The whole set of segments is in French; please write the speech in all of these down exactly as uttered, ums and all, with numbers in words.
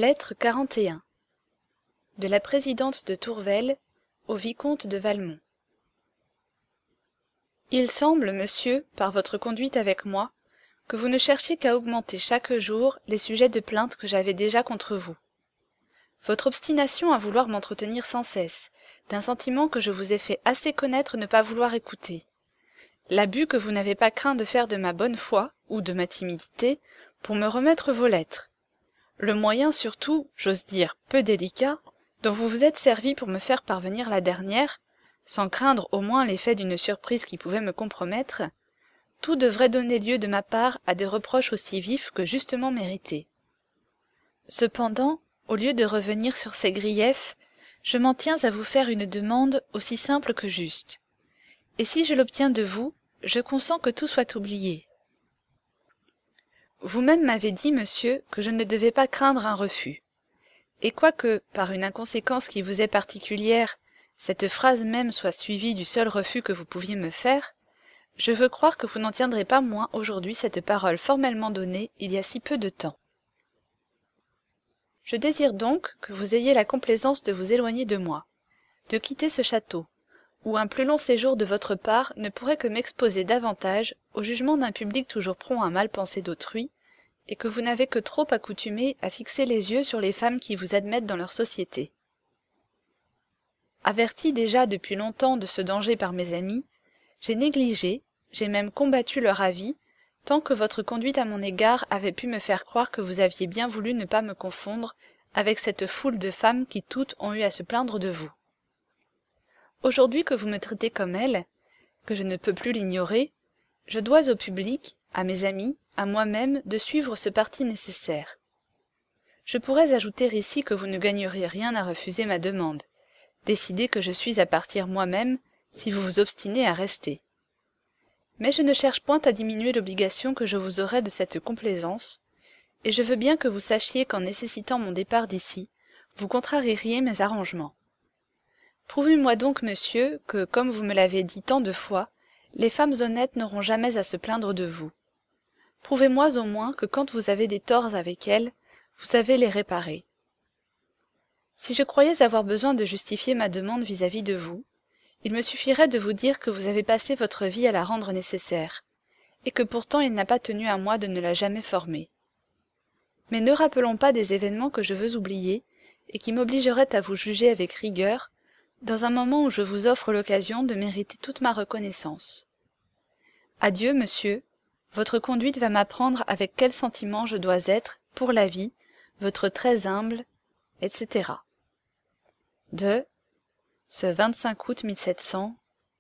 Lettre quarante et un. De la présidente de Tourvel au vicomte de Valmont. Il semble, monsieur, par votre conduite avec moi, que vous ne cherchiez qu'à augmenter chaque jour les sujets de plainte que j'avais déjà contre vous. Votre obstination à vouloir m'entretenir sans cesse, d'un sentiment que je vous ai fait assez connaître ne pas vouloir écouter. L'abus que vous n'avez pas craint de faire de ma bonne foi, ou de ma timidité, pour me remettre vos lettres. Le moyen surtout, j'ose dire, peu délicat, dont vous vous êtes servi pour me faire parvenir la dernière, sans craindre au moins l'effet d'une surprise qui pouvait me compromettre, tout devrait donner lieu de ma part à des reproches aussi vifs que justement mérités. Cependant, au lieu de revenir sur ces griefs, je m'en tiens à vous faire une demande aussi simple que juste. Et si je l'obtiens de vous, je consens que tout soit oublié. Vous-même m'avez dit, monsieur, que je ne devais pas craindre un refus. Et quoique, par une inconséquence qui vous est particulière, cette phrase même soit suivie du seul refus que vous pouviez me faire, je veux croire que vous n'en tiendrez pas moins aujourd'hui cette parole formellement donnée il y a si peu de temps. Je désire donc que vous ayez la complaisance de vous éloigner de moi, de quitter ce château, où un plus long séjour de votre part ne pourrait que m'exposer davantage au jugement d'un public toujours prompt à mal penser d'autrui, et que vous n'avez que trop accoutumé à fixer les yeux sur les femmes qui vous admettent dans leur société. Averti déjà depuis longtemps de ce danger par mes amis, j'ai négligé, j'ai même combattu leur avis, tant que votre conduite à mon égard avait pu me faire croire que vous aviez bien voulu ne pas me confondre avec cette foule de femmes qui toutes ont eu à se plaindre de vous. Aujourd'hui que vous me traitez comme elles, que je ne peux plus l'ignorer, je dois au public, à mes amis, à moi-même de suivre ce parti nécessaire. Je pourrais ajouter ici que vous ne gagneriez rien à refuser ma demande, décidé que je suis à partir moi-même si vous vous obstinez à rester. Mais je ne cherche point à diminuer l'obligation que je vous aurai de cette complaisance, et je veux bien que vous sachiez qu'en nécessitant mon départ d'ici, vous contrarieriez mes arrangements. Prouvez-moi donc, monsieur, que, comme vous me l'avez dit tant de fois, les femmes honnêtes n'auront jamais à se plaindre de vous. Prouvez-moi au moins que quand vous avez des torts avec elles, vous savez les réparer. Si je croyais avoir besoin de justifier ma demande vis-à-vis de vous, il me suffirait de vous dire que vous avez passé votre vie à la rendre nécessaire, et que pourtant il n'a pas tenu à moi de ne la jamais former. Mais ne rappelons pas des événements que je veux oublier, et qui m'obligeraient à vous juger avec rigueur, dans un moment où je vous offre l'occasion de mériter toute ma reconnaissance. Adieu, monsieur. Votre conduite va m'apprendre avec quel sentiment je dois être, pour la vie, votre très humble, et cetera. De ce vingt-cinq août mille sept cents.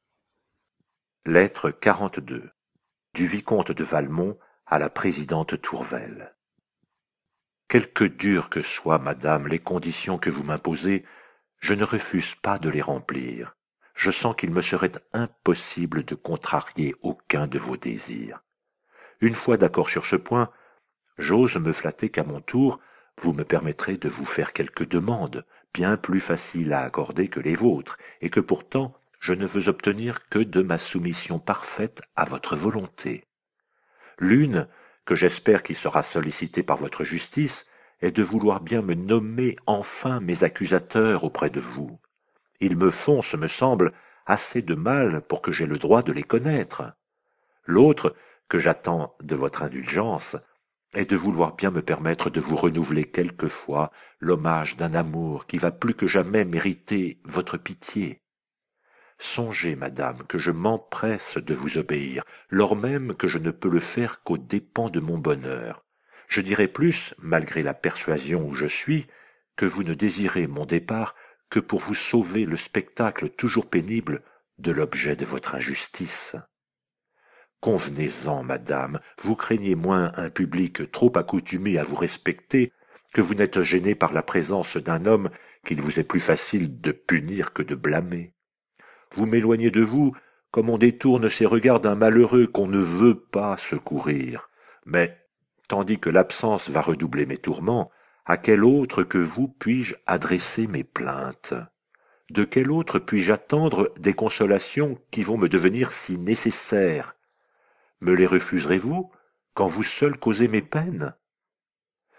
Lettre quarante-deux. Du vicomte de Valmont à la présidente Tourvel. Quelque dures que soient, madame, les conditions que vous m'imposez, je ne refuse pas de les remplir. Je sens qu'il me serait impossible de contrarier aucun de vos désirs. Une fois d'accord sur ce point, j'ose me flatter qu'à mon tour, vous me permettrez de vous faire quelques demandes, bien plus faciles à accorder que les vôtres, et que pourtant je ne veux obtenir que de ma soumission parfaite à votre volonté. L'une, que j'espère qu'il sera sollicité par votre justice, est de vouloir bien me nommer enfin mes accusateurs auprès de vous. Ils me font, ce me semble, assez de mal pour que j'aie le droit de les connaître. L'autre, que j'attends de votre indulgence, est de vouloir bien me permettre de vous renouveler quelquefois l'hommage d'un amour qui va plus que jamais mériter votre pitié. Songez, madame, que je m'empresse de vous obéir, lors même que je ne peux le faire qu'aux dépens de mon bonheur. Je dirai plus, malgré la persuasion où je suis, que vous ne désirez mon départ que pour vous sauver le spectacle toujours pénible de l'objet de votre injustice. Convenez-en, madame, vous craignez moins un public trop accoutumé à vous respecter que vous n'êtes gênée par la présence d'un homme qu'il vous est plus facile de punir que de blâmer. Vous m'éloignez de vous comme on détourne ses regards d'un malheureux qu'on ne veut pas secourir. Mais, tandis que l'absence va redoubler mes tourments, à quel autre que vous puis-je adresser mes plaintes? De quel autre puis-je attendre des consolations qui vont me devenir si nécessaires? Me les refuserez-vous quand vous seul causez mes peines?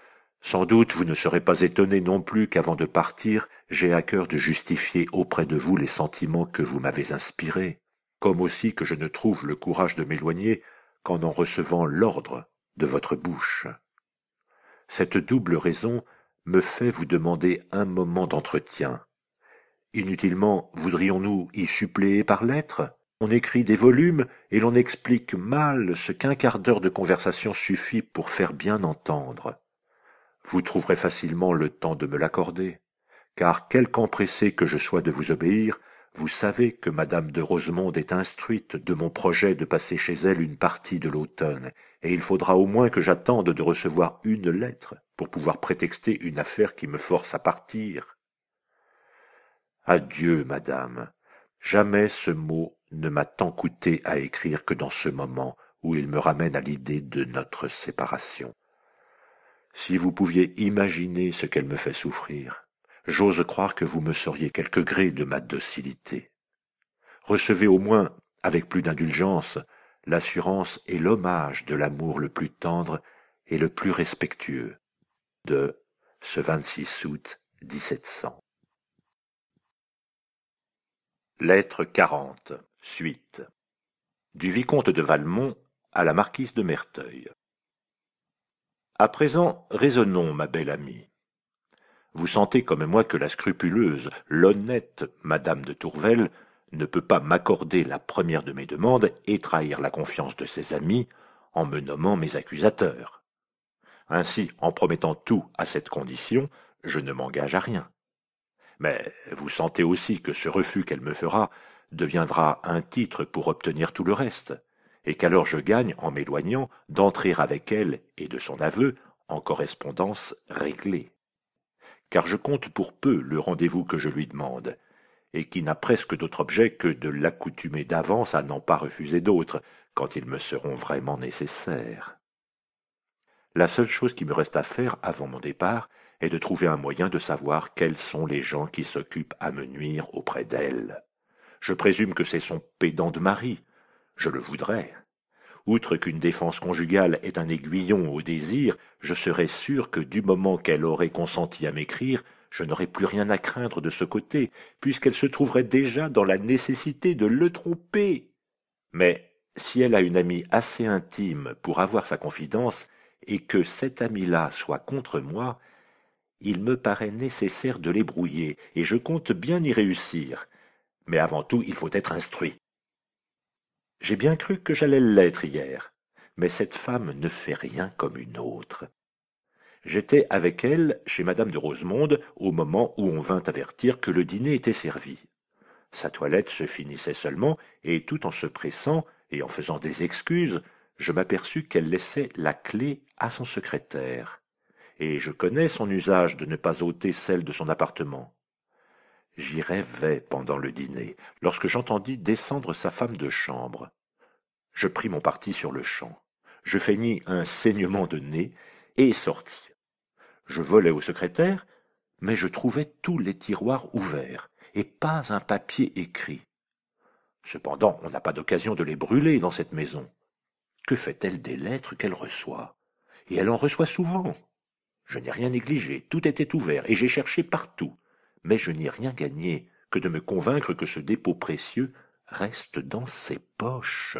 Sans doute vous ne serez pas étonné non plus qu'avant de partir, j'aie à cœur de justifier auprès de vous les sentiments que vous m'avez inspirés, comme aussi que je ne trouve le courage de m'éloigner qu'en en recevant l'ordre de votre bouche. Cette double raison me fait vous demander un moment d'entretien. Inutilement voudrions-nous y suppléer par lettres? On écrit des volumes et l'on explique mal ce qu'un quart d'heure de conversation suffit pour faire bien entendre. Vous trouverez facilement le temps de me l'accorder, car quelque empressé que je sois de vous obéir, vous savez que madame de Rosemonde est instruite de mon projet de passer chez elle une partie de l'automne, et il faudra au moins que j'attende de recevoir une lettre pour pouvoir prétexter une affaire qui me force à partir. Adieu, madame. Jamais ce mot ne m'a tant coûté à écrire que dans ce moment où il me ramène à l'idée de notre séparation. Si vous pouviez imaginer ce qu'elle me fait souffrir, j'ose croire que vous me sauriez quelque gré de ma docilité. Recevez au moins, avec plus d'indulgence, l'assurance et l'hommage de l'amour le plus tendre et le plus respectueux de ce vingt-six août mille sept cents. Lettre quarante, suite. Du vicomte de Valmont à la marquise de Merteuil. À présent, raisonnons, ma belle amie. Vous sentez comme moi que la scrupuleuse, l'honnête madame de Tourvel ne peut pas m'accorder la première de mes demandes et trahir la confiance de ses amis en me nommant mes accusateurs. Ainsi, en promettant tout à cette condition, je ne m'engage à rien. Mais vous sentez aussi que ce refus qu'elle me fera deviendra un titre pour obtenir tout le reste, et qu'alors je gagne, en m'éloignant, d'entrer avec elle et de son aveu en correspondance réglée. Car je compte pour peu le rendez-vous que je lui demande, et qui n'a presque d'autre objet que de l'accoutumer d'avance à n'en pas refuser d'autres, quand ils me seront vraiment nécessaires. La seule chose qui me reste à faire avant mon départ est de trouver un moyen de savoir quels sont les gens qui s'occupent à me nuire auprès d'elle. Je présume que c'est son pédant de mari. Je le voudrais. Outre qu'une défense conjugale est un aiguillon au désir, je serais sûr que du moment qu'elle aurait consenti à m'écrire, je n'aurais plus rien à craindre de ce côté, puisqu'elle se trouverait déjà dans la nécessité de le tromper. Mais si elle a une amie assez intime pour avoir sa confidence, et que cette amie-là soit contre moi, il me paraît nécessaire de les brouiller, et je compte bien y réussir. Mais avant tout, il faut être instruit. J'ai bien cru que j'allais l'être hier, mais cette femme ne fait rien comme une autre. J'étais avec elle chez madame de Rosemonde au moment où on vint avertir que le dîner était servi. Sa toilette se finissait seulement, et tout en se pressant et en faisant des excuses, je m'aperçus qu'elle laissait la clé à son secrétaire, et je connais son usage de ne pas ôter celle de son appartement. J'y rêvais pendant le dîner, lorsque j'entendis descendre sa femme de chambre. Je pris mon parti sur le champ. Je feignis un saignement de nez et sortis. Je volai au secrétaire, mais je trouvai tous les tiroirs ouverts, et pas un papier écrit. Cependant, on n'a pas d'occasion de les brûler dans cette maison. Que fait-elle des lettres qu'elle reçoit? Et elle en reçoit souvent. Je n'ai rien négligé, tout était ouvert, et j'ai cherché partout. Mais je n'ai rien gagné que de me convaincre que ce dépôt précieux reste dans ses poches.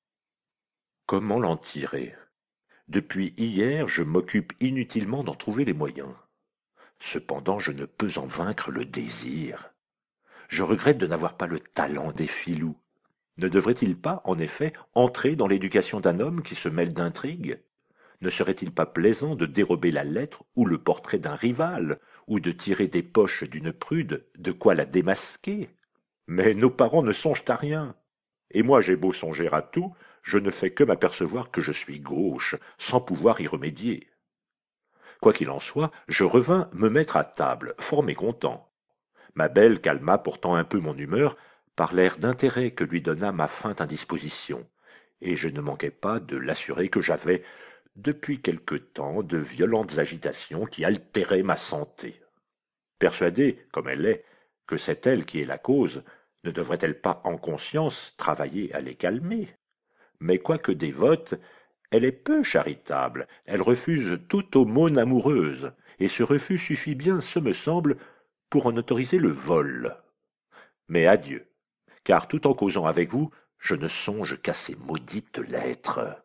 Comment l'en tirer? Depuis hier, je m'occupe inutilement d'en trouver les moyens. Cependant, je ne peux en vaincre le désir. Je regrette de n'avoir pas le talent des filous. Ne devrait-il pas, en effet, entrer dans l'éducation d'un homme qui se mêle d'intrigues? Ne serait-il pas plaisant de dérober la lettre ou le portrait d'un rival, ou de tirer des poches d'une prude de quoi la démasquer? Mais nos parents ne songent à rien. Et moi j'ai beau songer à tout, je ne fais que m'apercevoir que je suis gauche, sans pouvoir y remédier. Quoi qu'il en soit, je revins me mettre à table, fort mécontent. Ma belle calma pourtant un peu mon humeur par l'air d'intérêt que lui donna ma feinte indisposition, et je ne manquai pas de l'assurer que j'avais, depuis quelque temps, de violentes agitations qui altéraient ma santé. Persuadée, comme elle est, que c'est elle qui est la cause, ne devrait-elle pas en conscience travailler à les calmer? Mais quoique dévote, Elle est peu charitable, elle refuse toute aumône amoureuse, et ce refus suffit bien, ce me semble, pour en autoriser le vol. Mais adieu, car tout en causant avec vous, je ne songe qu'à ces maudites lettres.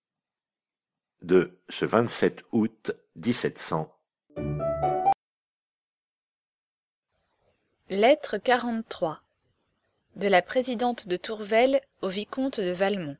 De ce vingt-sept août dix-sept cents. Lettre quarante-trois. De la présidente de Tourvel au vicomte de Valmont.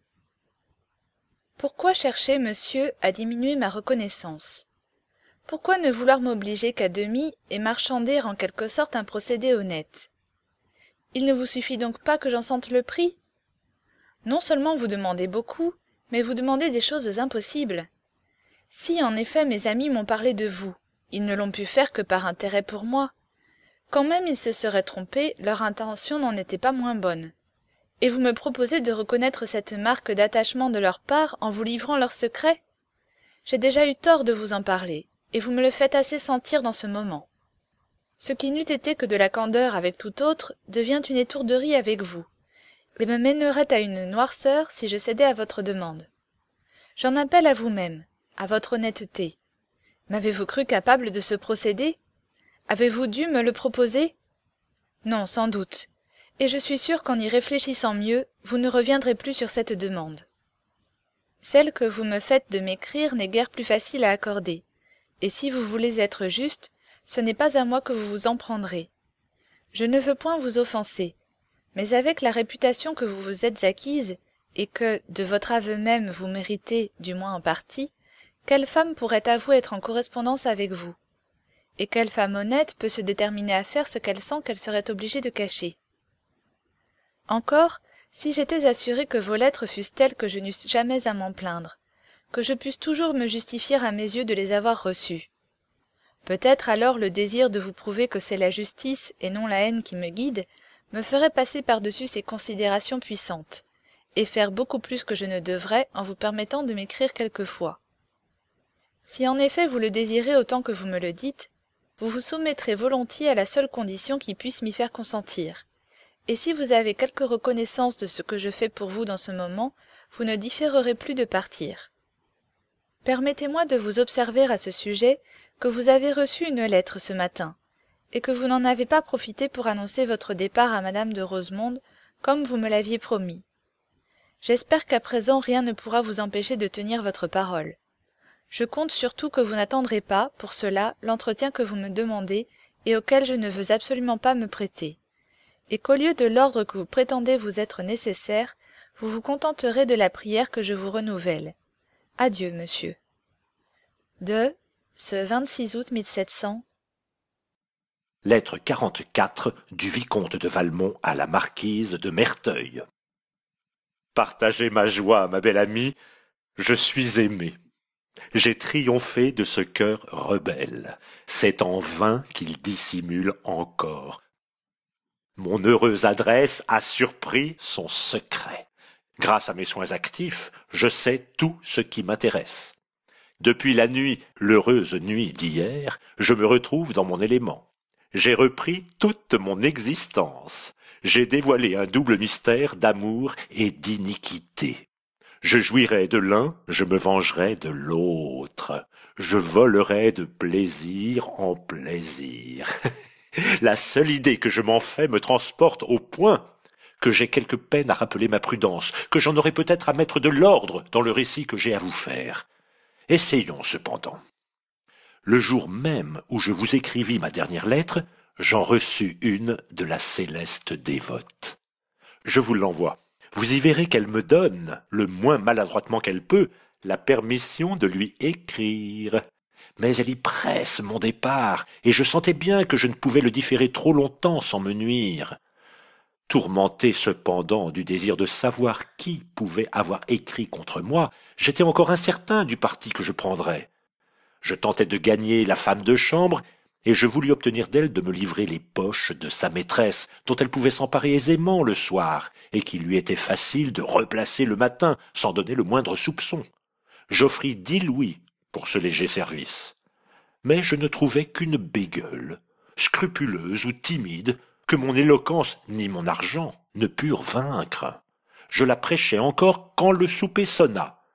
Pourquoi chercher, monsieur, à diminuer ma reconnaissance? Pourquoi ne vouloir m'obliger qu'à demi et marchander en quelque sorte un procédé honnête? Il ne vous suffit donc pas que j'en sente le prix? Non seulement vous demandez beaucoup, mais vous demandez des choses impossibles. Si en effet mes amis m'ont parlé de vous, ils ne l'ont pu faire que par intérêt pour moi. Quand même ils se seraient trompés, leur intention n'en était pas moins bonne. Et vous me proposez de reconnaître cette marque d'attachement de leur part en vous livrant leurs secrets? J'ai déjà eu tort de vous en parler, et vous me le faites assez sentir dans ce moment. Ce qui n'eût été que de la candeur avec tout autre devient une étourderie avec vous, et me mènerait à une noirceur si je cédais à votre demande. J'en appelle à vous-même, à votre honnêteté. M'avez-vous cru capable de ce procédé? Avez-vous dû me le proposer? Non, sans doute, et je suis sûre qu'en y réfléchissant mieux, vous ne reviendrez plus sur cette demande. Celle que vous me faites de m'écrire n'est guère plus facile à accorder, et si vous voulez être juste, ce n'est pas à moi que vous vous en prendrez. Je ne veux point vous offenser, mais avec la réputation que vous vous êtes acquise, et que, de votre aveu même, vous méritez, du moins en partie, quelle femme pourrait avouer être en correspondance avec vous? Et quelle femme honnête peut se déterminer à faire ce qu'elle sent qu'elle serait obligée de cacher? Encore, si j'étais assurée que vos lettres fussent telles que je n'eusse jamais à m'en plaindre, que je pusse toujours me justifier à mes yeux de les avoir reçues. Peut-être alors le désir de vous prouver que c'est la justice et non la haine qui me guide me ferait passer par-dessus ces considérations puissantes, et faire beaucoup plus que je ne devrais en vous permettant de m'écrire quelquefois. Si en effet vous le désirez autant que vous me le dites, vous vous soumettrez volontiers à la seule condition qui puisse m'y faire consentir, et si vous avez quelque reconnaissance de ce que je fais pour vous dans ce moment, vous ne différerez plus de partir. Permettez-moi de vous observer à ce sujet que vous avez reçu une lettre ce matin, et que vous n'en avez pas profité pour annoncer votre départ à madame de Rosemonde, comme vous me l'aviez promis. J'espère qu'à présent rien ne pourra vous empêcher de tenir votre parole. Je compte surtout que vous n'attendrez pas, pour cela, l'entretien que vous me demandez et auquel je ne veux absolument pas me prêter, et qu'au lieu de l'ordre que vous prétendez vous être nécessaire, vous vous contenterez de la prière que je vous renouvelle. Adieu, monsieur. De ce vingt-six août mille sept cents. Lettre quarante-quatre du vicomte de Valmont à la marquise de Merteuil. Partagez ma joie, ma belle amie, je suis aimé. J'ai triomphé de ce cœur rebelle. C'est en vain qu'il dissimule encore. Mon heureuse adresse a surpris son secret. Grâce à mes soins actifs, je sais tout ce qui m'intéresse. Depuis la nuit, l'heureuse nuit d'hier, je me retrouve dans mon élément. J'ai repris toute mon existence. J'ai dévoilé un double mystère d'amour et d'iniquité. Je jouirai de l'un, je me vengerai de l'autre. Je volerai de plaisir en plaisir. La seule idée que je m'en fais me transporte au point que j'ai quelque peine à rappeler ma prudence, que j'en aurai peut-être à mettre de l'ordre dans le récit que j'ai à vous faire. Essayons cependant. Le jour même où je vous écrivis ma dernière lettre, j'en reçus une de la céleste dévote. Je vous l'envoie. Vous y verrez qu'elle me donne, le moins maladroitement qu'elle peut, la permission de lui écrire. Mais elle y presse mon départ, et je sentais bien que je ne pouvais le différer trop longtemps sans me nuire. Tourmenté cependant du désir de savoir qui pouvait avoir écrit contre moi, j'étais encore incertain du parti que je prendrais. Je tentais de gagner la femme de chambre, et je voulus obtenir d'elle de me livrer les poches de sa maîtresse, dont elle pouvait s'emparer aisément le soir, et qu'il lui était facile de replacer le matin, sans donner le moindre soupçon. J'offris dix louis pour ce léger service. Mais je ne trouvais qu'une bégueule, scrupuleuse ou timide, que mon éloquence ni mon argent ne purent vaincre. Je la prêchai encore quand le souper sonna,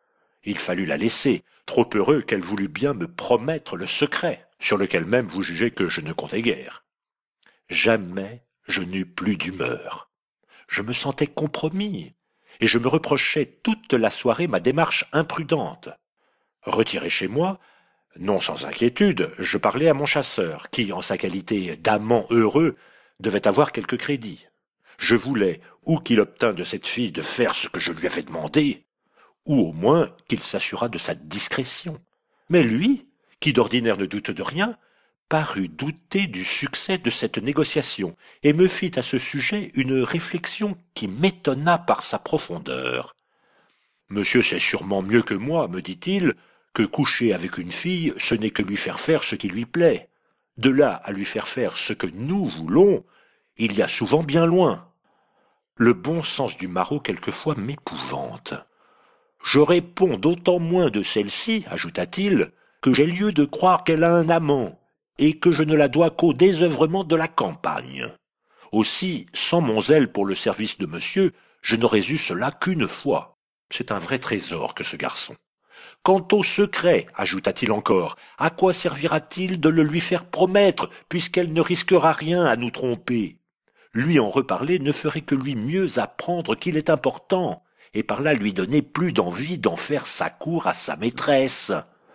Il fallut la laisser, trop heureux qu'elle voulût bien me promettre le secret, sur lequel même vous jugez que je ne comptais guère. Jamais je n'eus plus d'humeur. Je me sentais compromis, et je me reprochais toute la soirée ma démarche imprudente. Retiré chez moi, non sans inquiétude, je parlais à mon chasseur, qui, en sa qualité d'amant heureux, devait avoir quelque crédit. Je voulais, ou qu'il obtînt de cette fille de faire ce que je lui avais demandé, ou au moins qu'il s'assurât de sa discrétion. Mais lui, qui d'ordinaire ne doute de rien, parut douter du succès de cette négociation, et me fit à ce sujet une réflexion qui m'étonna par sa profondeur. « Monsieur sait sûrement mieux que moi, me dit-il, que coucher avec une fille, ce n'est que lui faire faire ce qui lui plaît. De là à lui faire faire ce que nous voulons, il y a souvent bien loin. Le bon sens du maraud quelquefois m'épouvante. Je réponds d'autant moins de celle-ci, ajouta-t-il, que j'ai lieu de croire qu'elle a un amant, et que je ne la dois qu'au désœuvrement de la campagne. Aussi, sans mon zèle pour le service de monsieur, je n'aurais eu cela qu'une fois. C'est un vrai trésor que ce garçon. Quant au secret, ajouta-t-il encore, à quoi servira-t-il de le lui faire promettre, puisqu'elle ne risquera rien à nous tromper? Lui en reparler ne ferait que lui mieux apprendre qu'il est important, et par là lui donner plus d'envie d'en faire sa cour à sa maîtresse.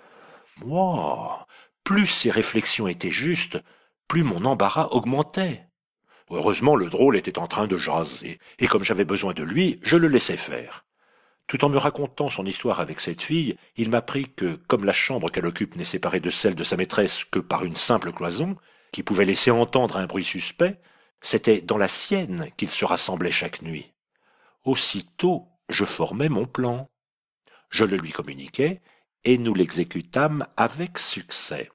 Moi, plus ces réflexions étaient justes, plus mon embarras augmentait. Heureusement, le drôle était en train de jaser, et comme j'avais besoin de lui, je le laissai faire. Tout en me racontant son histoire avec cette fille, il m'apprit que, comme la chambre qu'elle occupe n'est séparée de celle de sa maîtresse que par une simple cloison, qui pouvait laisser entendre un bruit suspect, c'était dans la sienne qu'ils se rassemblaient chaque nuit. Aussitôt, je formai mon plan. Je le lui communiquai, et nous l'exécutâmes avec succès.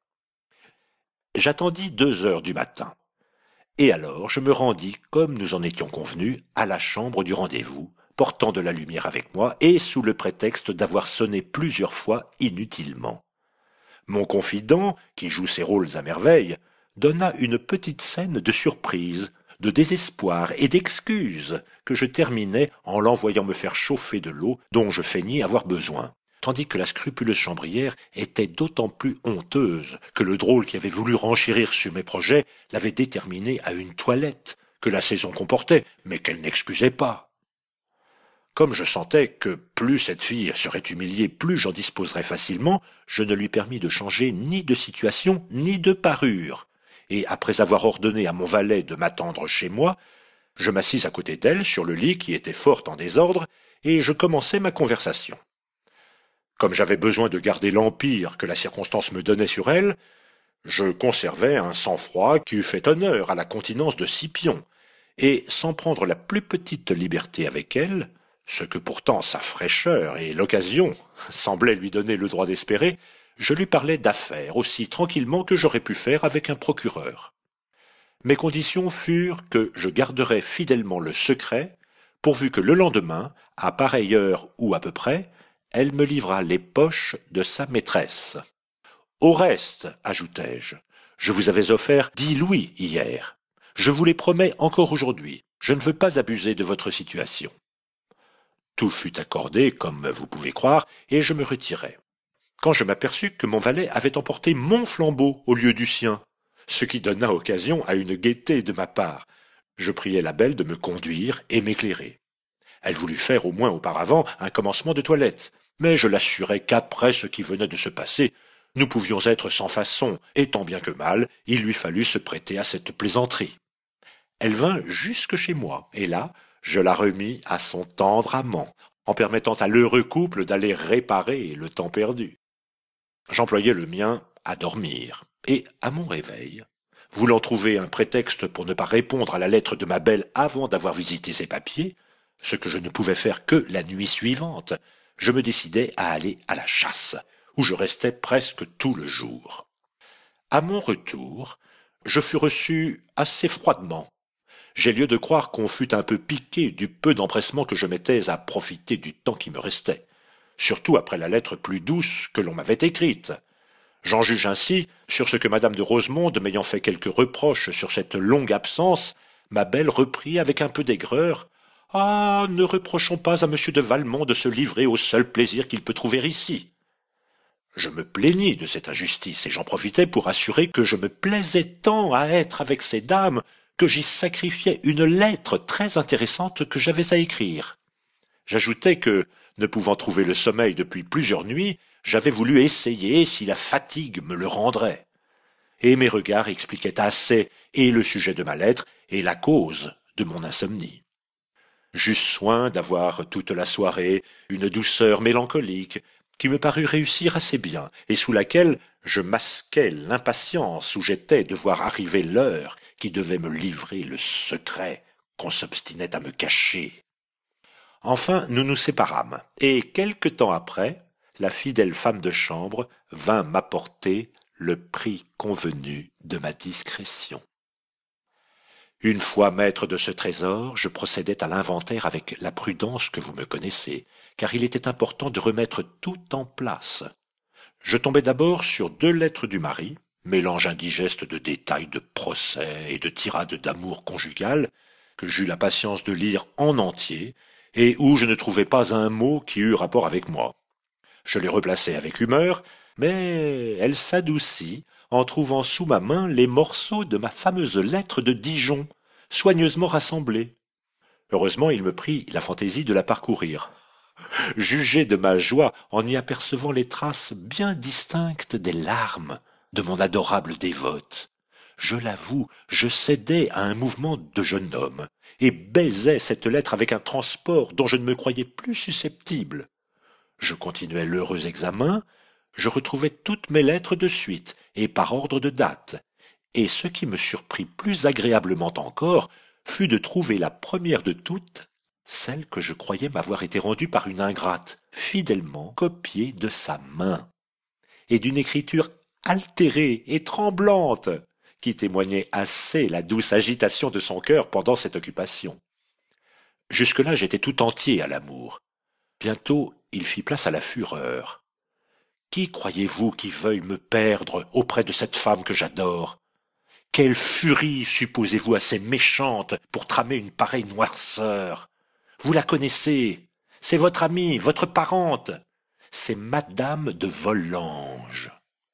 J'attendis deux heures du matin, et alors je me rendis, comme nous en étions convenus, à la chambre du rendez-vous, portant de la lumière avec moi, et sous le prétexte d'avoir sonné plusieurs fois inutilement. Mon confident, qui joue ses rôles à merveille, donna une petite scène de surprise, de désespoir et d'excuse, que je terminai en l'envoyant me faire chauffer de l'eau dont je feignis avoir besoin, tandis que la scrupuleuse chambrière était d'autant plus honteuse que le drôle qui avait voulu renchérir sur mes projets l'avait déterminée à une toilette que la saison comportait, mais qu'elle n'excusait pas. Comme je sentais que plus cette fille serait humiliée, plus j'en disposerais facilement, je ne lui permis de changer ni de situation, ni de parure, et après avoir ordonné à mon valet de m'attendre chez moi, je m'assis à côté d'elle sur le lit qui était fort en désordre, et je commençai ma conversation. Comme j'avais besoin de garder l'empire que la circonstance me donnait sur elle, je conservais un sang-froid qui eût fait honneur à la continence de Scipion, et sans prendre la plus petite liberté avec elle, ce que pourtant sa fraîcheur et l'occasion semblaient lui donner le droit d'espérer, je lui parlais d'affaires aussi tranquillement que j'aurais pu faire avec un procureur. Mes conditions furent que je garderais fidèlement le secret, pourvu que le lendemain, à pareille heure ou à peu près, elle me livrât les poches de sa maîtresse. Au reste, ajoutai-je, je vous avais offert dix louis hier. Je vous les promets encore aujourd'hui. Je ne veux pas abuser de votre situation. Tout fut accordé, comme vous pouvez croire, et je me retirai. Quand je m'aperçus que mon valet avait emporté mon flambeau au lieu du sien, ce qui donna occasion à une gaieté de ma part, je priai la belle de me conduire et m'éclairer. Elle voulut faire au moins auparavant un commencement de toilette, mais je l'assurai qu'après ce qui venait de se passer, nous pouvions être sans façon, et tant bien que mal, il lui fallut se prêter à cette plaisanterie. Elle vint jusque chez moi, et là, je la remis à son tendre amant, en permettant à l'heureux couple d'aller réparer le temps perdu. J'employai le mien à dormir, et à mon réveil, voulant trouver un prétexte pour ne pas répondre à la lettre de ma belle avant d'avoir visité ses papiers, ce que je ne pouvais faire que la nuit suivante, je me décidai à aller à la chasse, où je restai presque tout le jour. À mon retour, je fus reçu assez froidement. J'ai lieu de croire qu'on fut un peu piqué du peu d'empressement que je mettais à profiter du temps qui me restait, surtout après la lettre plus douce que l'on m'avait écrite. J'en juge ainsi sur ce que madame de Rosemonde m'ayant fait quelques reproches sur cette longue absence, ma belle reprit avec un peu d'aigreur. « Ah, ne reprochons pas à monsieur de Valmont de se livrer au seul plaisir qu'il peut trouver ici. Je me plaignis de cette injustice, et j'en profitai pour assurer que je me plaisais tant à être avec ces dames que j'y sacrifiais une lettre très intéressante que j'avais à écrire. J'ajoutai que, ne pouvant trouver le sommeil depuis plusieurs nuits, j'avais voulu essayer si la fatigue me le rendrait. Et mes regards expliquaient assez et le sujet de ma lettre et la cause de mon insomnie. J'eus soin d'avoir toute la soirée une douceur mélancolique qui me parut réussir assez bien et sous laquelle je masquais l'impatience où j'étais de voir arriver l'heure qui devait me livrer le secret qu'on s'obstinait à me cacher. Enfin, nous nous séparâmes, et quelque temps après, la fidèle femme de chambre vint m'apporter le prix convenu de ma discrétion. Une fois maître de ce trésor, je procédais à l'inventaire avec la prudence que vous me connaissez, car il était important de remettre tout en place. Je tombai d'abord sur deux lettres du mari, mélange indigeste de détails de procès et de tirades d'amour conjugal, que j'eus la patience de lire en entier, et où je ne trouvai pas un mot qui eût rapport avec moi. Je les replaçai avec humeur, mais elle s'adoucit en trouvant sous ma main les morceaux de ma fameuse lettre de Dijon, soigneusement rassemblés. Heureusement, il me prit la fantaisie de la parcourir. Jugez de ma joie en y apercevant les traces bien distinctes des larmes de mon adorable dévote. Je l'avoue, je cédais à un mouvement de jeune homme, et baisais cette lettre avec un transport dont je ne me croyais plus susceptible. Je continuai l'heureux examen, je retrouvai toutes mes lettres de suite, et par ordre de date, et ce qui me surprit plus agréablement encore fut de trouver la première de toutes, celle que je croyais m'avoir été rendue par une ingrate, fidèlement copiée de sa main, et d'une écriture altérée et tremblante, qui témoignait assez la douce agitation de son cœur pendant cette occupation. Jusque-là, j'étais tout entier à l'amour. Bientôt, il fit place à la fureur. Qui croyez-vous qui veuille me perdre auprès de cette femme que j'adore? Quelle furie supposez-vous assez méchante pour tramer une pareille noirceur? Vous la connaissez, c'est votre amie, votre parente, c'est Madame de Volanges.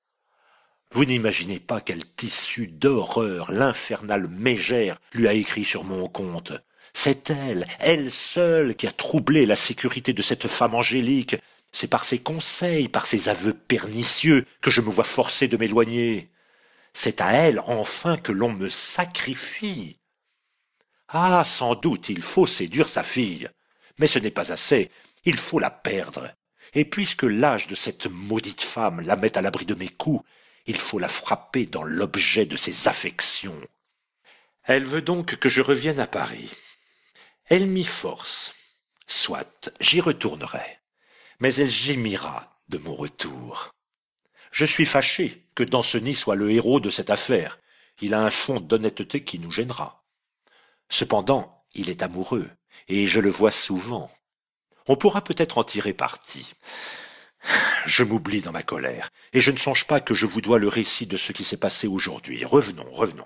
Vous n'imaginez pas quel tissu d'horreur l'infernale mégère lui a écrit sur mon compte. C'est elle, elle seule, qui a troublé la sécurité de cette femme angélique. C'est par ses conseils, par ses aveux pernicieux, que je me vois forcé de m'éloigner. C'est à elle, enfin, que l'on me sacrifie. Ah, sans doute, il faut séduire sa fille. Mais ce n'est pas assez, il faut la perdre. Et puisque l'âge de cette maudite femme la met à l'abri de mes coups, il faut la frapper dans l'objet de ses affections. Elle veut donc que je revienne à Paris. Elle m'y force. Soit, j'y retournerai. Mais elle gémira de mon retour. Je suis fâché que Danceny soit le héros de cette affaire. Il a un fond d'honnêteté qui nous gênera. Cependant, il est amoureux, et je le vois souvent. On pourra peut-être en tirer parti. Je m'oublie dans ma colère, et je ne songe pas que je vous dois le récit de ce qui s'est passé aujourd'hui. Revenons, revenons.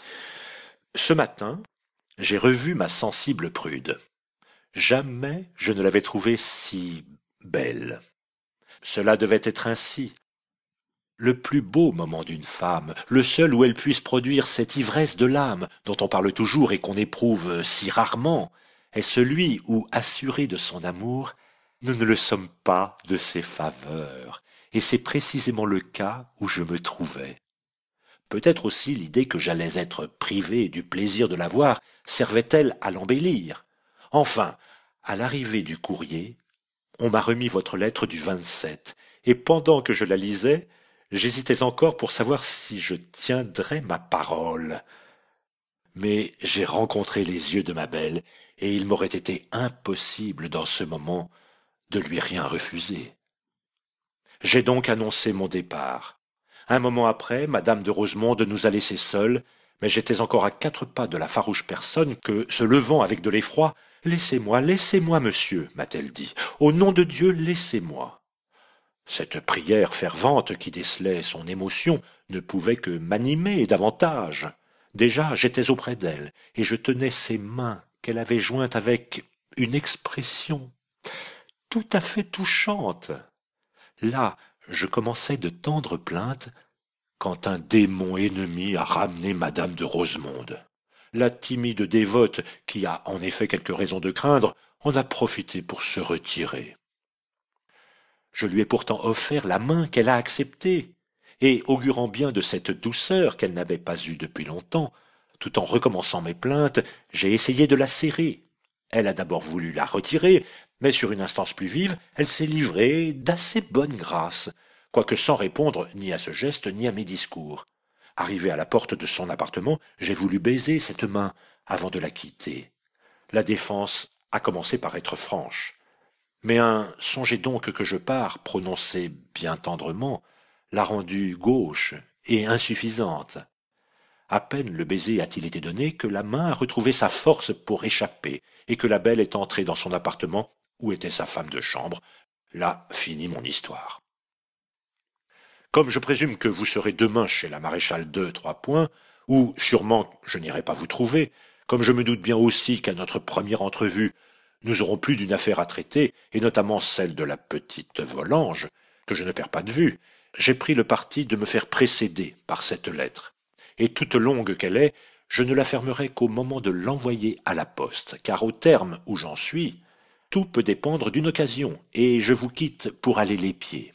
Ce matin, j'ai revu ma sensible Prude. Jamais je ne l'avais trouvée si belle. Cela devait être ainsi. Le plus beau moment d'une femme, le seul où elle puisse produire cette ivresse de l'âme dont on parle toujours et qu'on éprouve si rarement, est celui où, assuré de son amour, nous ne le sommes pas de ses faveurs, et c'est précisément le cas où je me trouvais. Peut-être aussi l'idée que j'allais être privé du plaisir de la voir servait-elle à l'embellir. Enfin, à l'arrivée du courrier, on m'a remis votre lettre du vingt-sept, et pendant que je la lisais, j'hésitais encore pour savoir si je tiendrais ma parole. Mais j'ai rencontré les yeux de ma belle, et il m'aurait été impossible dans ce moment de lui rien refuser. J'ai donc annoncé mon départ. Un moment après, Madame de Rosemonde nous a laissés seuls, mais j'étais encore à quatre pas de la farouche personne que, se levant avec de l'effroi, « Laissez-moi, laissez-moi, monsieur » m'a-t-elle dit. « Au nom de Dieu, laissez-moi » Cette prière fervente qui décelait son émotion ne pouvait que m'animer davantage. Déjà, j'étais auprès d'elle, et je tenais ses mains qu'elle avait jointes avec une expression tout à fait touchante. Là, je commençais de tendres plaintes quand un démon ennemi a ramené madame de Rosemonde. La timide dévote, qui a en effet quelques raisons de craindre, en a profité pour se retirer. Je lui ai pourtant offert la main qu'elle a acceptée, et augurant bien de cette douceur qu'elle n'avait pas eue depuis longtemps, tout en recommençant mes plaintes, j'ai essayé de la serrer. Elle a d'abord voulu la retirer, mais sur une instance plus vive, elle s'est livrée d'assez bonne grâce, quoique sans répondre ni à ce geste ni à mes discours. Arrivé à la porte de son appartement, j'ai voulu baiser cette main avant de la quitter. La défense a commencé par être franche. Mais un « songez donc que je pars » prononcé bien tendrement l'a rendue gauche et insuffisante. À peine le baiser a-t-il été donné que la main a retrouvé sa force pour échapper et que la belle est entrée dans son appartement où était sa femme de chambre. Là finit mon histoire. Comme je présume que vous serez demain chez la maréchale de Trois Points, où sûrement je n'irai pas vous trouver, comme je me doute bien aussi qu'à notre première entrevue, nous aurons plus d'une affaire à traiter, et notamment celle de la petite Volanges, que je ne perds pas de vue, j'ai pris le parti de me faire précéder par cette lettre. Et toute longue qu'elle est, je ne la fermerai qu'au moment de l'envoyer à la poste, car au terme où j'en suis, tout peut dépendre d'une occasion, et je vous quitte pour aller l'épier.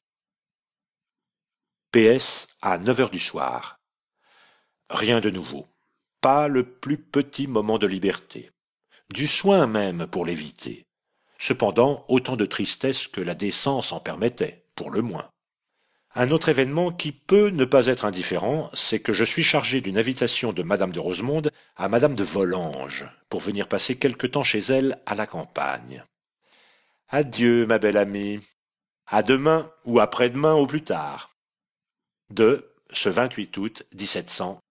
P S à neuf heures du soir. Rien de nouveau. Pas le plus petit moment de liberté. Du soin même pour l'éviter. Cependant, autant de tristesse que la décence en permettait, pour le moins. Un autre événement qui peut ne pas être indifférent, c'est que je suis chargé d'une invitation de madame de Rosemonde à madame de Volanges, pour venir passer quelque temps chez elle à la campagne. Adieu, ma belle amie. À demain ou après-demain au plus tard. De ce vingt-huit août dix-sept cents.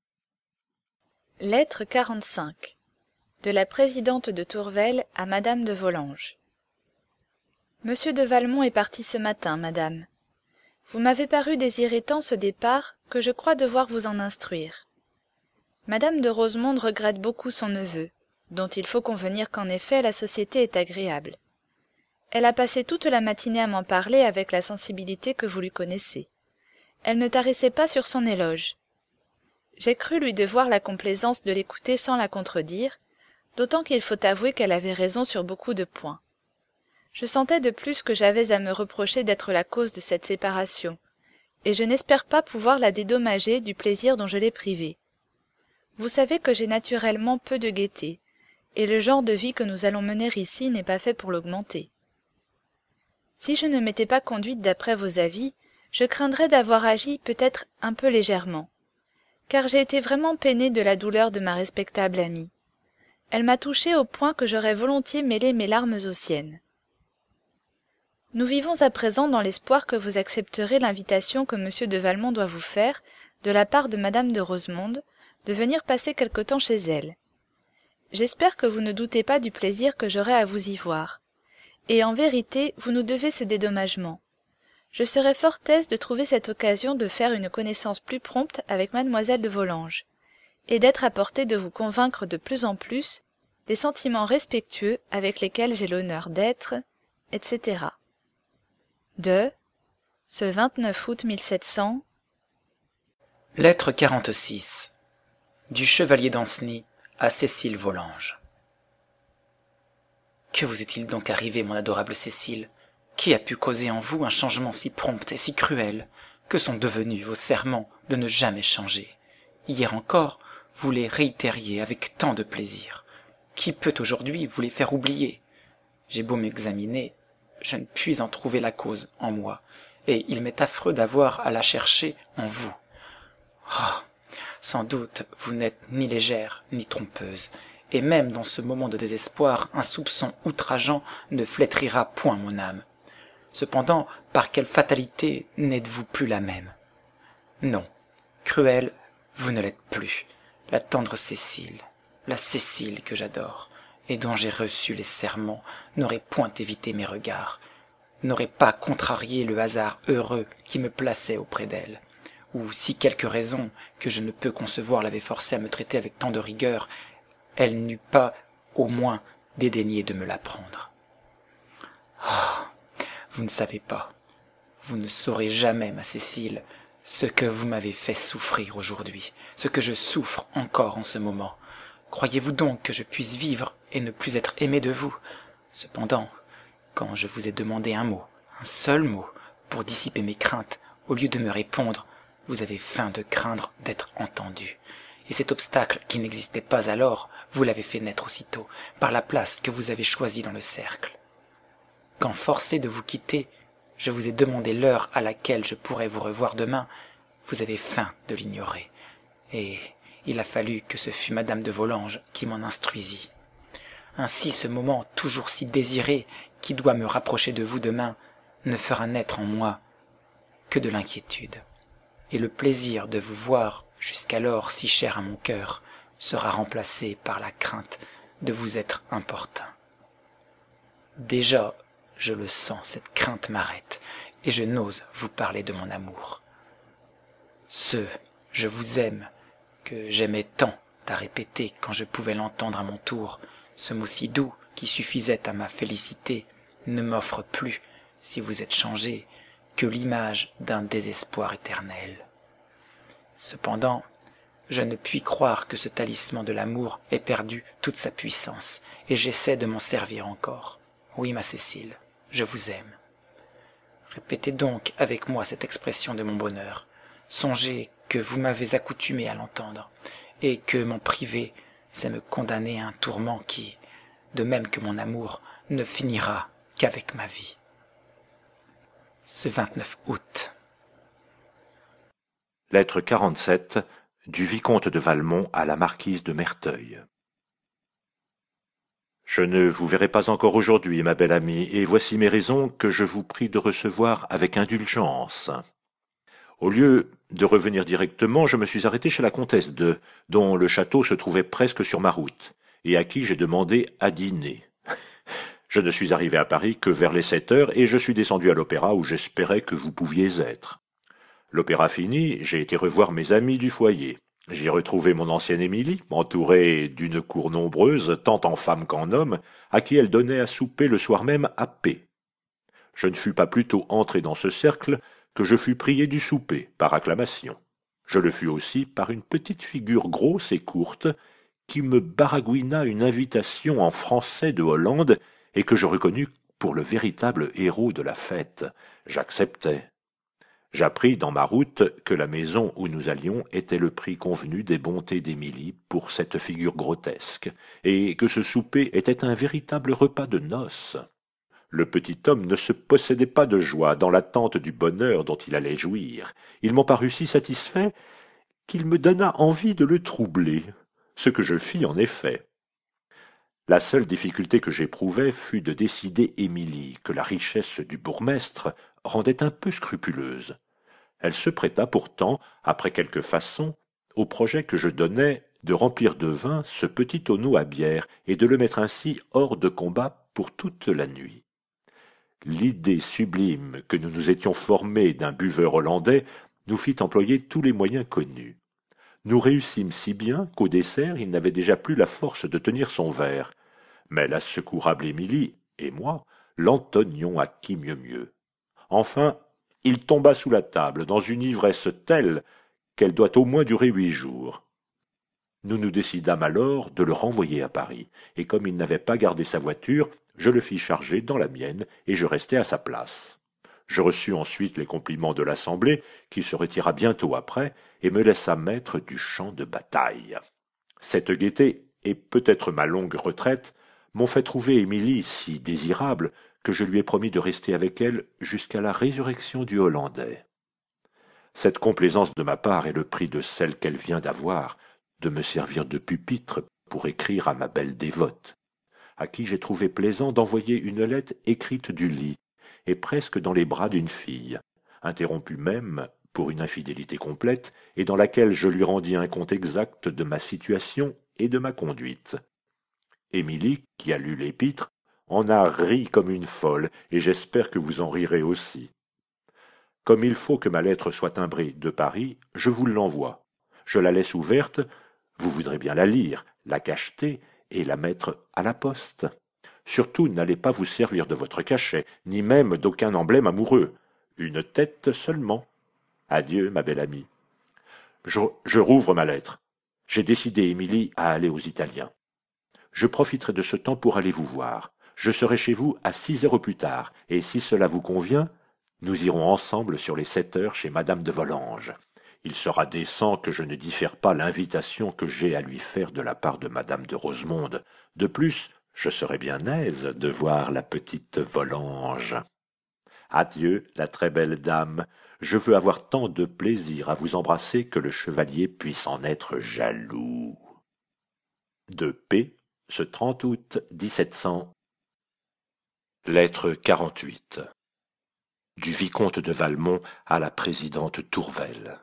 Lettre quarante-cinq. De la présidente de Tourvel à madame de Volanges. Monsieur de Valmont est parti ce matin, madame. Vous m'avez paru désirer tant ce départ que je crois devoir vous en instruire. Madame de Rosemonde regrette beaucoup son neveu, dont il faut convenir qu'en effet la société est agréable. Elle a passé toute la matinée à m'en parler avec la sensibilité que vous lui connaissez. Elle ne tarissait pas sur son éloge. J'ai cru lui devoir la complaisance de l'écouter sans la contredire, d'autant qu'il faut avouer qu'elle avait raison sur beaucoup de points. Je sentais de plus que j'avais à me reprocher d'être la cause de cette séparation, et je n'espère pas pouvoir la dédommager du plaisir dont je l'ai privée. Vous savez que j'ai naturellement peu de gaieté, et le genre de vie que nous allons mener ici n'est pas fait pour l'augmenter. Si je ne m'étais pas conduite d'après vos avis, je craindrais d'avoir agi peut-être un peu légèrement, car j'ai été vraiment peinée de la douleur de ma respectable amie. Elle m'a touchée au point que j'aurais volontiers mêlé mes larmes aux siennes. Nous vivons à présent dans l'espoir que vous accepterez l'invitation que monsieur de Valmont doit vous faire, de la part de madame de Rosemonde, de venir passer quelque temps chez elle. J'espère que vous ne doutez pas du plaisir que j'aurai à vous y voir. Et en vérité, vous nous devez ce dédommagement. Je serais fort aise de trouver cette occasion de faire une connaissance plus prompte avec mademoiselle de Volanges, et d'être à portée de vous convaincre de plus en plus des sentiments respectueux avec lesquels j'ai l'honneur d'être, et cetera. De ce vingt-neuf août mille sept cents. Lettre quarante-six. Du chevalier d'Ancenis à Cécile Volanges. Que vous est-il donc arrivé, mon adorable Cécile? Qui a pu causer en vous un changement si prompt et si cruel? Que sont devenus vos serments de ne jamais changer? Hier encore, vous les réitériez avec tant de plaisir. Qui peut aujourd'hui vous les faire oublier? J'ai beau m'examiner, je ne puis en trouver la cause en moi, et il m'est affreux d'avoir à la chercher en vous. Oh, sans doute vous n'êtes ni légère ni trompeuse, et même dans ce moment de désespoir, un soupçon outrageant ne flétrira point mon âme. Cependant, par quelle fatalité n'êtes-vous plus la même? Non, cruelle, vous ne l'êtes plus. La tendre Cécile, la Cécile que j'adore, et dont j'ai reçu les serments, n'aurait point évité mes regards, n'aurait pas contrarié le hasard heureux qui me plaçait auprès d'elle, ou si quelque raison que je ne peux concevoir l'avait forcée à me traiter avec tant de rigueur, elle n'eût pas, au moins, dédaigné de me l'apprendre. Ah, vous ne savez pas, vous ne saurez jamais, ma Cécile, ce que vous m'avez fait souffrir aujourd'hui, ce que je souffre encore en ce moment. Croyez-vous donc que je puisse vivre et ne plus être aimé de vous? Cependant, quand je vous ai demandé un mot, un seul mot, pour dissiper mes craintes, au lieu de me répondre, vous avez feint de craindre d'être entendu. Et cet obstacle qui n'existait pas alors, vous l'avez fait naître aussitôt, par la place que vous avez choisie dans le cercle. Quand forcé de vous quitter, je vous ai demandé l'heure à laquelle je pourrais vous revoir demain, vous avez feint de l'ignorer, et il a fallu que ce fût madame de Volanges qui m'en instruisit. Ainsi ce moment toujours si désiré, qui doit me rapprocher de vous demain, ne fera naître en moi que de l'inquiétude, et le plaisir de vous voir jusqu'alors si cher à mon cœur sera remplacé par la crainte de vous être importun. Déjà, je le sens, cette crainte m'arrête, et je n'ose vous parler de mon amour. Ce « je vous aime » que j'aimais tant à répéter quand je pouvais l'entendre à mon tour, ce mot si doux qui suffisait à ma félicité, ne m'offre plus, si vous êtes changé, que l'image d'un désespoir éternel. Cependant, je ne puis croire que ce talisman de l'amour ait perdu toute sa puissance, et j'essaie de m'en servir encore. Oui, ma Cécile, je vous aime. Répétez donc avec moi cette expression de mon bonheur. Songez que vous m'avez accoutumé à l'entendre, et que m'en priver, c'est me condamner à un tourment qui, de même que mon amour, ne finira qu'avec ma vie. Ce vingt-neuf août. Lettre quarante-sept du vicomte de Valmont à la marquise de Merteuil. Je ne vous verrai pas encore aujourd'hui, ma belle amie, et voici mes raisons que je vous prie de recevoir avec indulgence. Au lieu de revenir directement, je me suis arrêté chez la comtesse de, dont le château se trouvait presque sur ma route, et à qui j'ai demandé à dîner. Je ne suis arrivé à Paris que vers les sept heures, et je suis descendu à l'opéra où j'espérais que vous pouviez être. L'opéra fini, j'ai été revoir mes amis du foyer. J'y ai retrouvé mon ancienne Émilie, entourée d'une cour nombreuse, tant en femmes qu'en hommes, à qui elle donnait à souper le soir même à paix. Je ne fus pas plus tôt entré dans ce cercle que je fus prié du souper, par acclamation. Je le fus aussi par une petite figure grosse et courte, qui me baragouina une invitation en français de Hollande, et que je reconnus pour le véritable héros de la fête. J'acceptai. J'appris dans ma route que la maison où nous allions était le prix convenu des bontés d'Émilie pour cette figure grotesque, et que ce souper était un véritable repas de noces. Le petit homme ne se possédait pas de joie dans l'attente du bonheur dont il allait jouir. Il m'en parut si satisfait qu'il me donna envie de le troubler, ce que je fis en effet. La seule difficulté que j'éprouvais fut de décider Émilie, que la richesse du bourgmestre rendait un peu scrupuleuse. Elle se prêta pourtant, après quelques façons, au projet que je donnais de remplir de vin ce petit tonneau à bière et de le mettre ainsi hors de combat pour toute la nuit. L'idée sublime que nous nous étions formés d'un buveur hollandais nous fit employer tous les moyens connus. Nous réussîmes si bien qu'au dessert il n'avait déjà plus la force de tenir son verre, mais la secourable Émilie et moi l'entonnions à qui mieux mieux. Enfin, il tomba sous la table dans une ivresse telle qu'elle doit au moins durer huit jours. Nous nous décidâmes alors de le renvoyer à Paris, et comme il n'avait pas gardé sa voiture, je le fis charger dans la mienne, et je restai à sa place. Je reçus ensuite les compliments de l'Assemblée, qui se retira bientôt après, et me laissa maître du champ de bataille. Cette gaieté, et peut-être ma longue retraite, m'ont fait trouver Émilie si désirable que je lui ai promis de rester avec elle jusqu'à la résurrection du Hollandais. Cette complaisance de ma part est le prix de celle qu'elle vient d'avoir, de me servir de pupitre pour écrire à ma belle dévote, à qui j'ai trouvé plaisant d'envoyer une lettre écrite du lit, et presque dans les bras d'une fille, interrompue même pour une infidélité complète, et dans laquelle je lui rendis un compte exact de ma situation et de ma conduite. Émilie, qui a lu l'épître, en a ri comme une folle, et j'espère que vous en rirez aussi. Comme il faut que ma lettre soit timbrée de Paris, je vous l'envoie. Je la laisse ouverte, vous voudrez bien la lire, la cacheter et la mettre à la poste. Surtout n'allez pas vous servir de votre cachet, ni même d'aucun emblème amoureux. Une tête seulement. Adieu, ma belle amie. Je, je rouvre ma lettre. J'ai décidé, Émilie, à aller aux Italiens. Je profiterai de ce temps pour aller vous voir. Je serai chez vous à six heures au plus tard, et si cela vous convient, nous irons ensemble sur les sept heures chez madame de Volanges. Il sera décent que je ne diffère pas l'invitation que j'ai à lui faire de la part de madame de Rosemonde. De plus, je serai bien aise de voir la petite Volanges. Adieu, la très belle dame. Je veux avoir tant de plaisir à vous embrasser que le chevalier puisse en être jaloux. De P, ce trente août dix-sept cents. Lettre quarante-huit. Du vicomte de Valmont à la présidente Tourvel.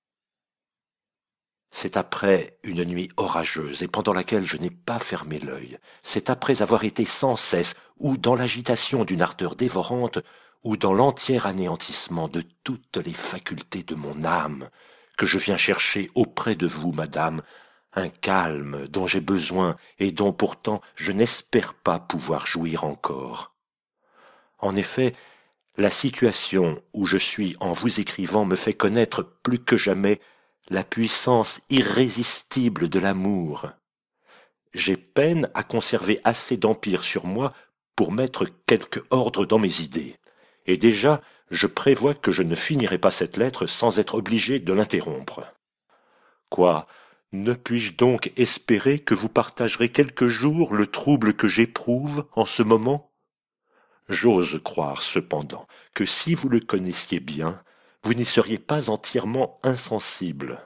C'est après une nuit orageuse et pendant laquelle je n'ai pas fermé l'œil. C'est après avoir été sans cesse, ou dans l'agitation d'une ardeur dévorante, ou dans l'entier anéantissement de toutes les facultés de mon âme, que je viens chercher auprès de vous, madame, un calme dont j'ai besoin et dont pourtant je n'espère pas pouvoir jouir encore. En effet, la situation où je suis en vous écrivant me fait connaître plus que jamais la puissance irrésistible de l'amour. J'ai peine à conserver assez d'empire sur moi pour mettre quelque ordre dans mes idées, et déjà je prévois que je ne finirai pas cette lettre sans être obligé de l'interrompre. Quoi, ne puis-je donc espérer que vous partagerez quelque jour le trouble que j'éprouve en ce moment? J'ose croire cependant que si vous le connaissiez bien, vous n'y seriez pas entièrement insensible.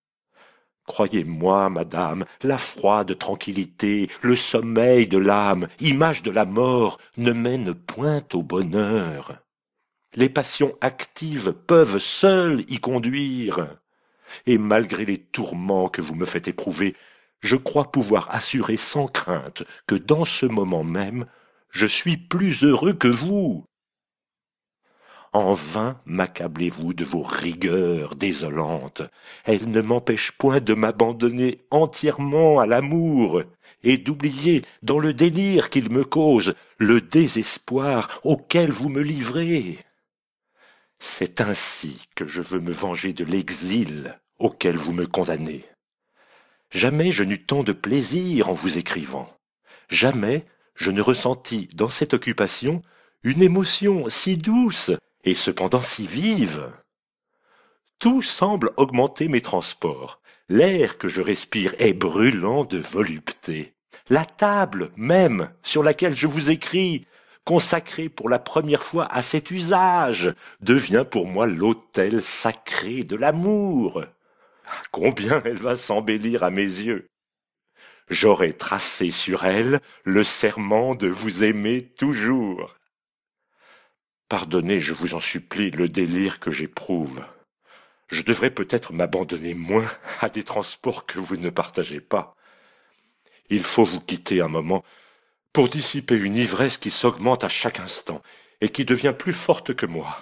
Croyez-moi, madame, la froide tranquillité, le sommeil de l'âme, image de la mort, ne mènent point au bonheur. Les passions actives peuvent seules y conduire. Et malgré les tourments que vous me faites éprouver, je crois pouvoir assurer sans crainte que dans ce moment même, je suis plus heureux que vous. En vain m'accablez-vous de vos rigueurs désolantes. Elles ne m'empêchent point de m'abandonner entièrement à l'amour et d'oublier, dans le délire qu'il me cause, le désespoir auquel vous me livrez. C'est ainsi que je veux me venger de l'exil auquel vous me condamnez. Jamais je n'eus tant de plaisir en vous écrivant. Jamais je ne ressentis dans cette occupation une émotion si douce et cependant si vive. Tout semble augmenter mes transports. L'air que je respire est brûlant de volupté. La table même sur laquelle je vous écris, consacrée pour la première fois à cet usage, devient pour moi l'autel sacré de l'amour. Combien elle va s'embellir à mes yeux! J'aurai tracé sur elle le serment de vous aimer toujours. Pardonnez, je vous en supplie, le délire que j'éprouve. Je devrais peut-être m'abandonner moins à des transports que vous ne partagez pas. Il faut vous quitter un moment pour dissiper une ivresse qui s'augmente à chaque instant et qui devient plus forte que moi.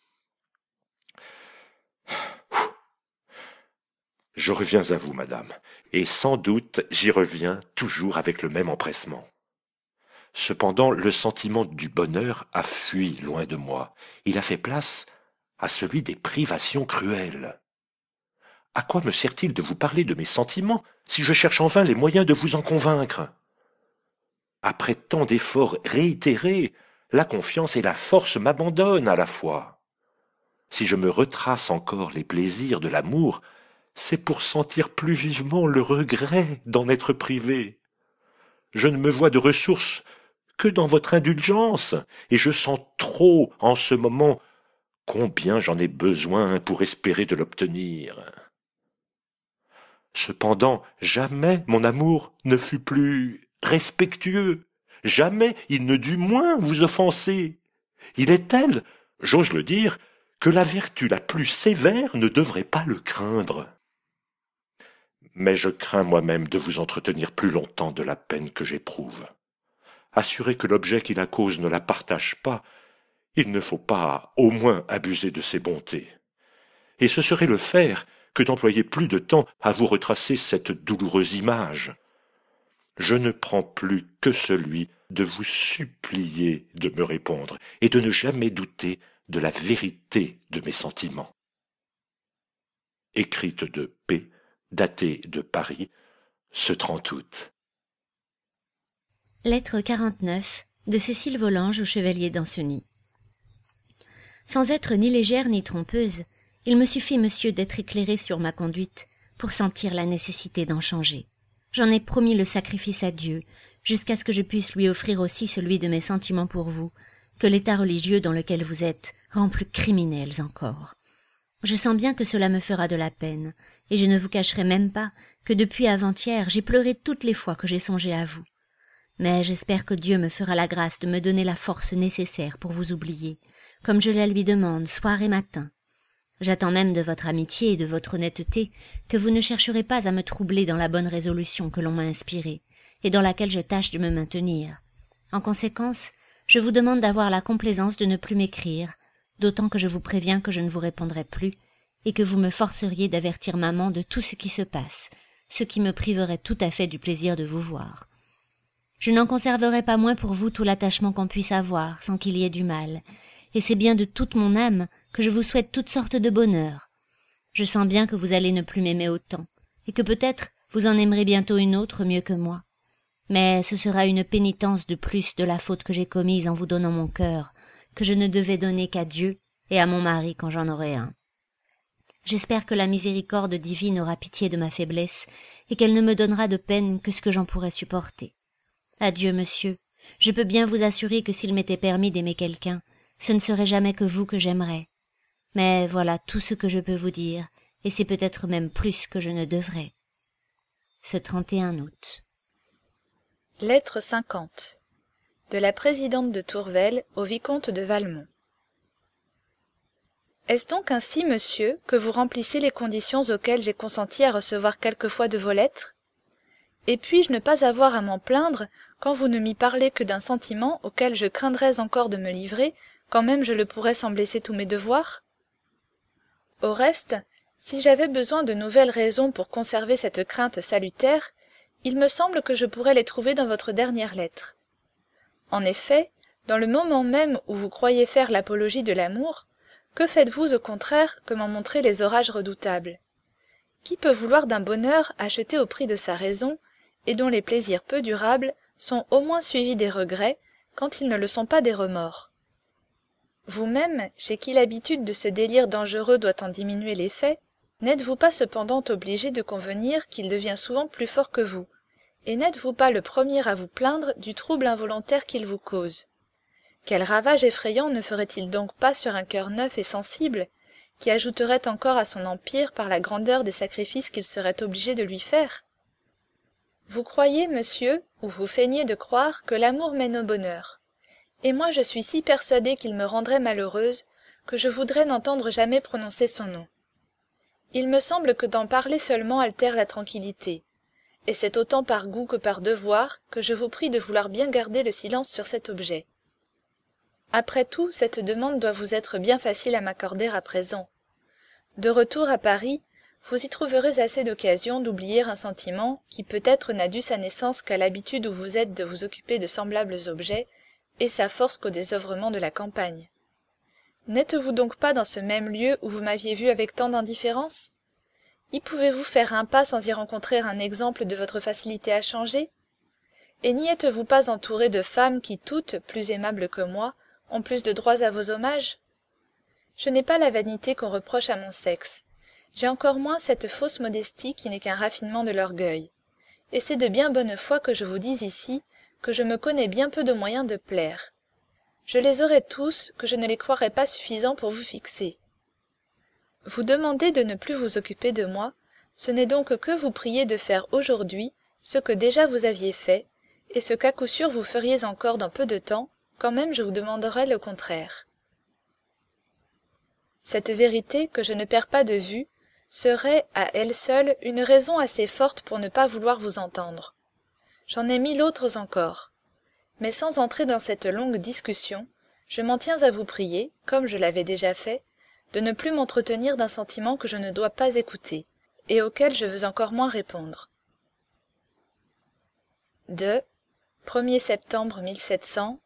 Je reviens à vous, madame, et sans doute j'y reviens toujours avec le même empressement. Cependant, le sentiment du bonheur a fui loin de moi. Il a fait place à celui des privations cruelles. À quoi me sert-il de vous parler de mes sentiments si je cherche en vain les moyens de vous en convaincre? Après tant d'efforts réitérés, la confiance et la force m'abandonnent à la fois. Si je me retrace encore les plaisirs de l'amour, c'est pour sentir plus vivement le regret d'en être privé. Je ne me vois de ressources que dans votre indulgence, et je sens trop en ce moment combien j'en ai besoin pour espérer de l'obtenir. Cependant, jamais mon amour ne fut plus respectueux, jamais il ne dut moins vous offenser. Il est tel, j'ose le dire, que la vertu la plus sévère ne devrait pas le craindre. Mais je crains moi-même de vous entretenir plus longtemps de la peine que j'éprouve. Assuré que l'objet qui la cause ne la partage pas, il ne faut pas au moins abuser de ses bontés. Et ce serait le faire que d'employer plus de temps à vous retracer cette douloureuse image. Je ne prends plus que celui de vous supplier de me répondre et de ne jamais douter de la vérité de mes sentiments. Écrite de P, datée de Paris, ce trente août. Lettre quarante-neuf de Cécile Volanges au chevalier d'Ancenis. Sans être ni légère ni trompeuse, il me suffit, monsieur, d'être éclairée sur ma conduite pour sentir la nécessité d'en changer. J'en ai promis le sacrifice à Dieu, jusqu'à ce que je puisse lui offrir aussi celui de mes sentiments pour vous, que l'état religieux dans lequel vous êtes rend plus criminels encore. Je sens bien que cela me fera de la peine, et je ne vous cacherai même pas que depuis avant-hier j'ai pleuré toutes les fois que j'ai songé à vous. Mais j'espère que Dieu me fera la grâce de me donner la force nécessaire pour vous oublier, comme je la lui demande soir et matin. J'attends même de votre amitié et de votre honnêteté que vous ne chercherez pas à me troubler dans la bonne résolution que l'on m'a inspirée, et dans laquelle je tâche de me maintenir. En conséquence, je vous demande d'avoir la complaisance de ne plus m'écrire, d'autant que je vous préviens que je ne vous répondrai plus, et que vous me forceriez d'avertir maman de tout ce qui se passe, ce qui me priverait tout à fait du plaisir de vous voir. Je n'en conserverai pas moins pour vous tout l'attachement qu'on puisse avoir, sans qu'il y ait du mal, et c'est bien de toute mon âme que je vous souhaite toutes sortes de bonheur. Je sens bien que vous allez ne plus m'aimer autant, et que peut-être vous en aimerez bientôt une autre mieux que moi. Mais ce sera une pénitence de plus de la faute que j'ai commise en vous donnant mon cœur, que je ne devais donner qu'à Dieu et à mon mari quand j'en aurai un. J'espère que la miséricorde divine aura pitié de ma faiblesse, et qu'elle ne me donnera de peine que ce que j'en pourrai supporter. Adieu, monsieur. Je peux bien vous assurer que s'il m'était permis d'aimer quelqu'un, ce ne serait jamais que vous que j'aimerais. Mais voilà tout ce que je peux vous dire, et c'est peut-être même plus que je ne devrais. Ce trente et un août. Lettre cinquante de la présidente de Tourvel au vicomte de Valmont. Est-ce donc ainsi, monsieur, que vous remplissez les conditions auxquelles j'ai consenti à recevoir quelquefois de vos lettres? Et puis-je ne pas avoir à m'en plaindre quand vous ne m'y parlez que d'un sentiment auquel je craindrais encore de me livrer, quand même je le pourrais sans blesser tous mes devoirs? Au reste, si j'avais besoin de nouvelles raisons pour conserver cette crainte salutaire, il me semble que je pourrais les trouver dans votre dernière lettre. En effet, dans le moment même où vous croyez faire l'apologie de l'amour, que faites-vous au contraire que m'en montrer les orages redoutables? Qui peut vouloir d'un bonheur acheté au prix de sa raison, et dont les plaisirs peu durables sont au moins suivis des regrets, quand ils ne le sont pas des remords? Vous-même, chez qui l'habitude de ce délire dangereux doit en diminuer l'effet, n'êtes-vous pas cependant obligé de convenir qu'il devient souvent plus fort que vous, et n'êtes-vous pas le premier à vous plaindre du trouble involontaire qu'il vous cause? Quel ravage effrayant ne ferait-il donc pas sur un cœur neuf et sensible, qui ajouterait encore à son empire par la grandeur des sacrifices qu'il serait obligé de lui faire? Vous croyez, monsieur, ou vous feignez de croire que l'amour mène au bonheur, et moi je suis si persuadée qu'il me rendrait malheureuse que je voudrais n'entendre jamais prononcer son nom. Il me semble que d'en parler seulement altère la tranquillité, et c'est autant par goût que par devoir que je vous prie de vouloir bien garder le silence sur cet objet. Après tout, cette demande doit vous être bien facile à m'accorder à présent. De retour à Paris, vous y trouverez assez d'occasions d'oublier un sentiment qui peut-être n'a dû sa naissance qu'à l'habitude où vous êtes de vous occuper de semblables objets, et sa force qu'au désœuvrement de la campagne. N'êtes-vous donc pas dans ce même lieu où vous m'aviez vu avec tant d'indifférence? Y pouvez-vous faire un pas sans y rencontrer un exemple de votre facilité à changer? Et n'y êtes-vous pas entouré de femmes qui toutes, plus aimables que moi, ont plus de droits à vos hommages? Je n'ai pas la vanité qu'on reproche à mon sexe. J'ai encore moins cette fausse modestie qui n'est qu'un raffinement de l'orgueil. Et c'est de bien bonne foi que je vous dis ici que je me connais bien peu de moyens de plaire. Je les aurais tous, que je ne les croirais pas suffisants pour vous fixer. Vous demandez de ne plus vous occuper de moi, ce n'est donc que vous prier de faire aujourd'hui ce que déjà vous aviez fait, et ce qu'à coup sûr vous feriez encore dans peu de temps, quand même je vous demanderais le contraire. Cette vérité, que je ne perds pas de vue, serait, à elle seule, une raison assez forte pour ne pas vouloir vous entendre. J'en ai mille autres encore. Mais sans entrer dans cette longue discussion, je m'en tiens à vous prier, comme je l'avais déjà fait, de ne plus m'entretenir d'un sentiment que je ne dois pas écouter, et auquel je veux encore moins répondre. De premier septembre mille sept cents,